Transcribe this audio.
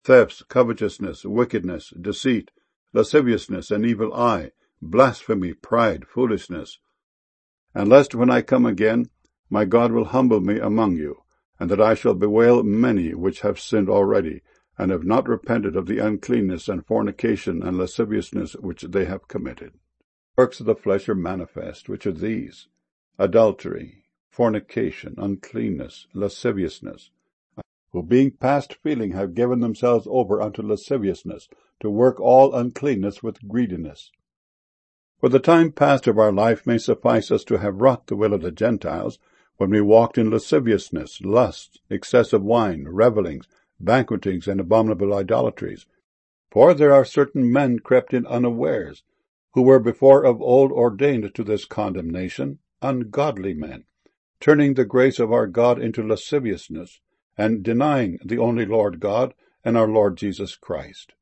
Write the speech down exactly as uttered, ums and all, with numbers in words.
thefts, covetousness, wickedness, deceit, lasciviousness, and evil eye, blasphemy, pride, foolishness. And lest when I come again, my God will humble me among you, and that I shall bewail many which have sinned already, and have not repented of the uncleanness and fornication and lasciviousness which they have committed. Works of the flesh are manifest, which are these: adultery, fornication, uncleanness, lasciviousness, who being past feeling have given themselves over unto lasciviousness, to work all uncleanness with greediness. For the time past of our life may suffice us to have wrought the will of the Gentiles, when we walked in lasciviousness, lust, excessive wine, revellings, banquetings, and abominable idolatries. For there are certain men crept in unawares, who were before of old ordained to this condemnation, ungodly men, turning the grace of our God into lasciviousness, and denying the only Lord God and our Lord Jesus Christ.